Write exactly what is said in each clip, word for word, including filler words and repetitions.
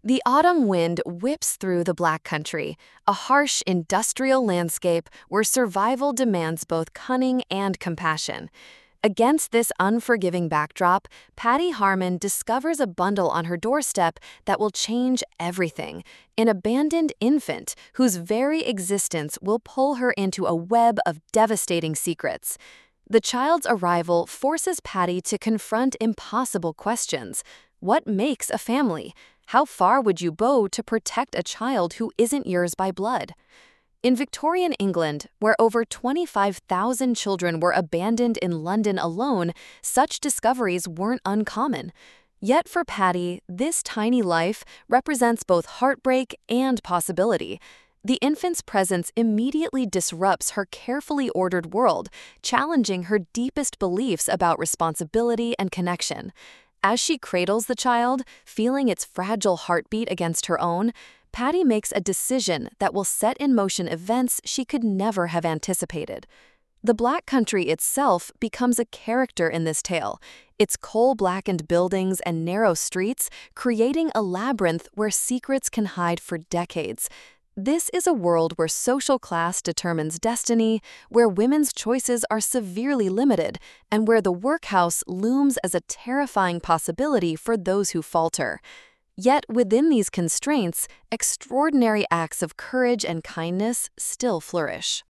The autumn wind whips through the Black Country, a harsh industrial landscape where survival demands both cunning and compassion. Against this unforgiving backdrop, Patty Harmon discovers a bundle on her doorstep that will change everything: an abandoned infant whose very existence will pull her into a web of devastating secrets. The child's arrival forces Patty to confront impossible questions. What makes a family? How far would you go to protect a child who isn't yours by blood? In Victorian England, where over twenty-five thousand children were abandoned in London alone, such discoveries weren't uncommon. Yet for Patty, this tiny life represents both heartbreak and possibility. The infant's presence immediately disrupts her carefully ordered world, challenging her deepest beliefs about responsibility and connection. As she cradles the child, feeling its fragile heartbeat against her own, Patty makes a decision that will set in motion events she could never have anticipated. The Black Country itself becomes a character in this tale, its coal-blackened buildings and narrow streets creating a labyrinth where secrets can hide for decades. This is a world where social class determines destiny, where women's choices are severely limited, and where the workhouse looms as a terrifying possibility for those who falter. Yet within these constraints, extraordinary acts of courage and kindness still flourish.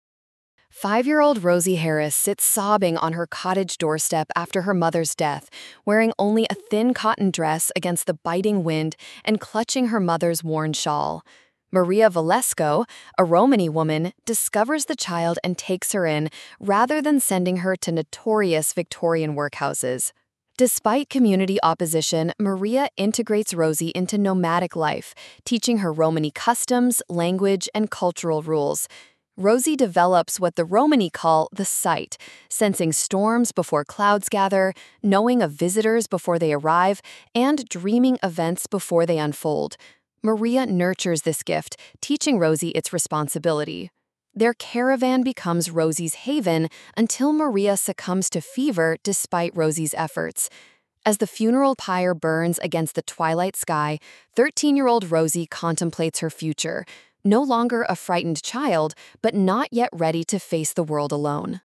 Five-year-old Rosie Harris sits sobbing on her cottage doorstep after her mother's death, wearing only a thin cotton dress against the biting wind and clutching her mother's worn shawl. Maria Valesco, a Romany woman, discovers the child and takes her in, rather than sending her to notorious Victorian workhouses. Despite community opposition, Maria integrates Rosie into nomadic life, teaching her Romany customs, language, and cultural rules. Rosie develops what the Romany call the sight, sensing storms before clouds gather, knowing of visitors before they arrive, and dreaming events before they unfold. Maria nurtures this gift, teaching Rosie its responsibility. Their caravan becomes Rosie's haven until Maria succumbs to fever despite Rosie's efforts. As the funeral pyre burns against the twilight sky, thirteen-year-old Rosie contemplates her future, no longer a frightened child, but not yet ready to face the world alone.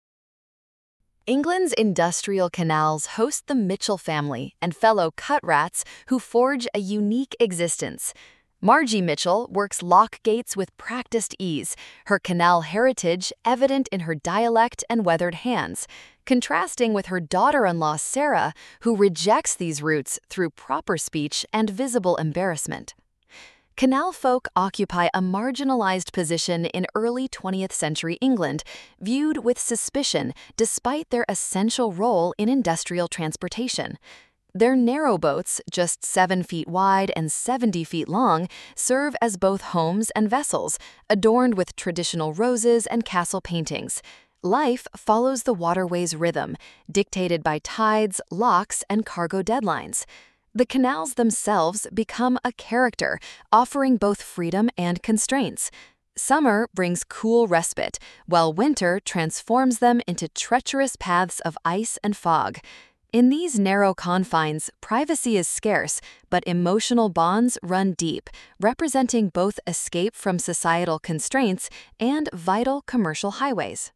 England's industrial canals host the Mitchell family and fellow cut rats who forge a unique existence. Margie Mitchell works lock gates with practiced ease, her canal heritage evident in her dialect and weathered hands, contrasting with her daughter-in-law Sarah, who rejects these roots through proper speech and visible embarrassment. Canal folk occupy a marginalized position in early twentieth century England, viewed with suspicion despite their essential role in industrial transportation. Their narrow boats, just seven feet wide and seventy feet long, serve as both homes and vessels, adorned with traditional roses and castle paintings. Life follows the waterway's rhythm, dictated by tides, locks, and cargo deadlines. The canals themselves become a character, offering both freedom and constraints. Summer brings cool respite, while winter transforms them into treacherous paths of ice and fog. In these narrow confines, privacy is scarce, but emotional bonds run deep, representing both escape from societal constraints and vital commercial highways.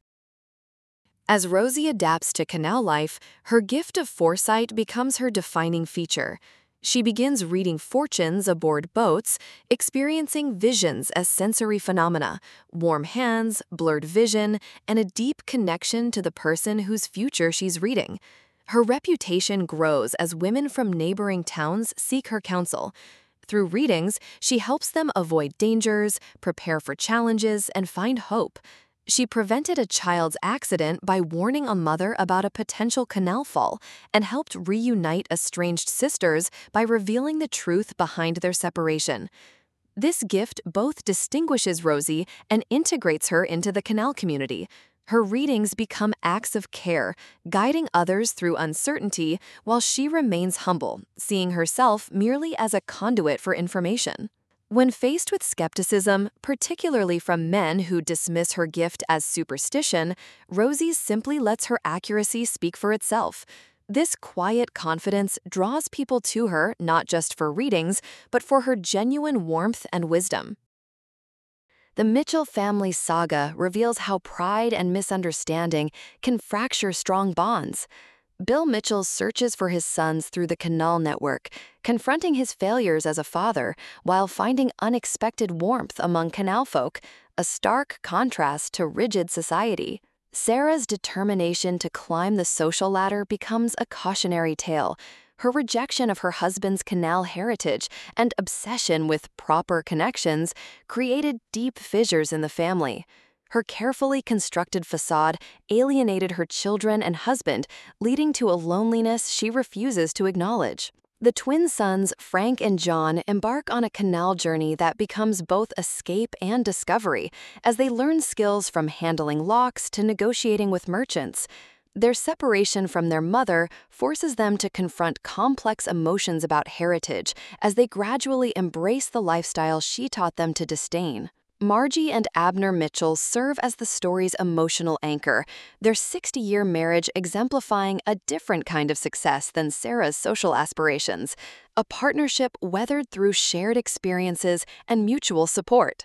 As Rosie adapts to canal life, her gift of foresight becomes her defining feature. She begins reading fortunes aboard boats, experiencing visions as sensory phenomena, warm hands, blurred vision, and a deep connection to the person whose future she's reading. Her reputation grows as women from neighboring towns seek her counsel. Through readings, she helps them avoid dangers, prepare for challenges, and find hope. She prevented a child's accident by warning a mother about a potential canal fall and helped reunite estranged sisters by revealing the truth behind their separation. This gift both distinguishes Rosie and integrates her into the canal community. Her readings become acts of care, guiding others through uncertainty while she remains humble, seeing herself merely as a conduit for information. When faced with skepticism, particularly from men who dismiss her gift as superstition, Rosie simply lets her accuracy speak for itself. This quiet confidence draws people to her not just for readings, but for her genuine warmth and wisdom. The Mitchell family saga reveals how pride and misunderstanding can fracture strong bonds. Bill Mitchell searches for his sons through the Canal network, confronting his failures as a father while finding unexpected warmth among Canal folk, a stark contrast to rigid society. Sarah's determination to climb the social ladder becomes a cautionary tale. Her rejection of her husband's Canal heritage and obsession with proper connections created deep fissures in the family. Her carefully constructed facade alienated her children and husband, leading to a loneliness she refuses to acknowledge. The twin sons, Frank and John, embark on a Canal journey that becomes both escape and discovery, as they learn skills from handling locks to negotiating with merchants. Their separation from their mother forces them to confront complex emotions about heritage as they gradually embrace the lifestyle she taught them to disdain. Margie and Abner Mitchell serve as the story's emotional anchor, their sixty-year marriage exemplifying a different kind of success than Sarah's social aspirations, a partnership weathered through shared experiences and mutual support.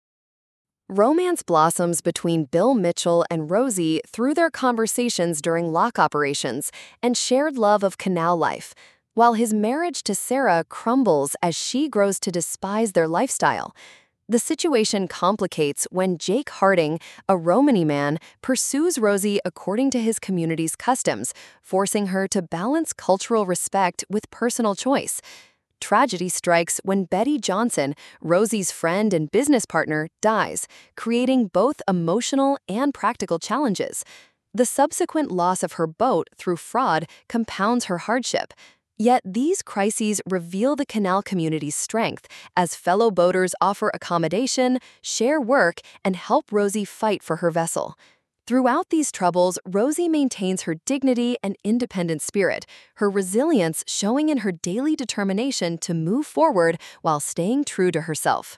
Romance blossoms between Bill Mitchell and Rosie through their conversations during lock operations and shared love of Canal life, while his marriage to Sarah crumbles as she grows to despise their lifestyle. The situation complicates when Jake Harding, a Romany man, pursues Rosie according to his community's customs, forcing her to balance cultural respect with personal choice. Tragedy strikes when Betty Johnson, Rosie's friend and business partner, dies, creating both emotional and practical challenges. The subsequent loss of her boat through fraud compounds her hardship. Yet these crises reveal the Canal community's strength, as fellow boaters offer accommodation, share work, and help Rosie fight for her vessel. Throughout these troubles, Rosie maintains her dignity and independent spirit, her resilience showing in her daily determination to move forward while staying true to herself.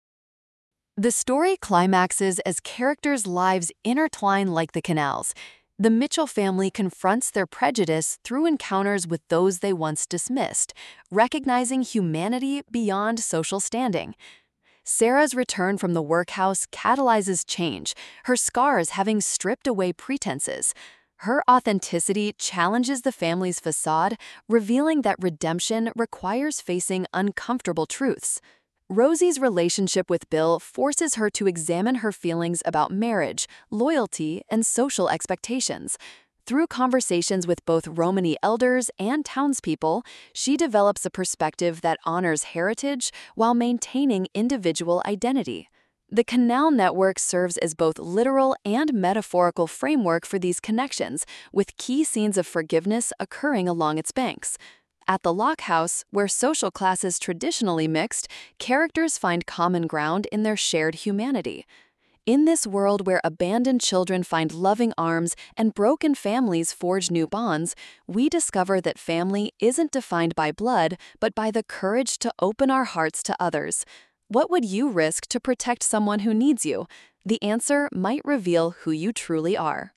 The story climaxes as characters' lives intertwine like the Canals. The Mitchell family confronts their prejudice through encounters with those they once dismissed, recognizing humanity beyond social standing. Sarah's return from the workhouse catalyzes change, her scars having stripped away pretenses. Her authenticity challenges the family's facade, revealing that redemption requires facing uncomfortable truths. Rosie's relationship with Bill forces her to examine her feelings about marriage, loyalty, and social expectations. Through conversations with both Romany elders and townspeople, she develops a perspective that honors heritage while maintaining individual identity. The Canal network serves as both literal and metaphorical framework for these connections, with key scenes of forgiveness occurring along its banks. At the Lock House, where social classes traditionally mixed, characters find common ground in their shared humanity. In this world where abandoned children find loving arms and broken families forge new bonds, we discover that family isn't defined by blood, but by the courage to open our hearts to others. What would you risk to protect someone who needs you? The answer might reveal who you truly are.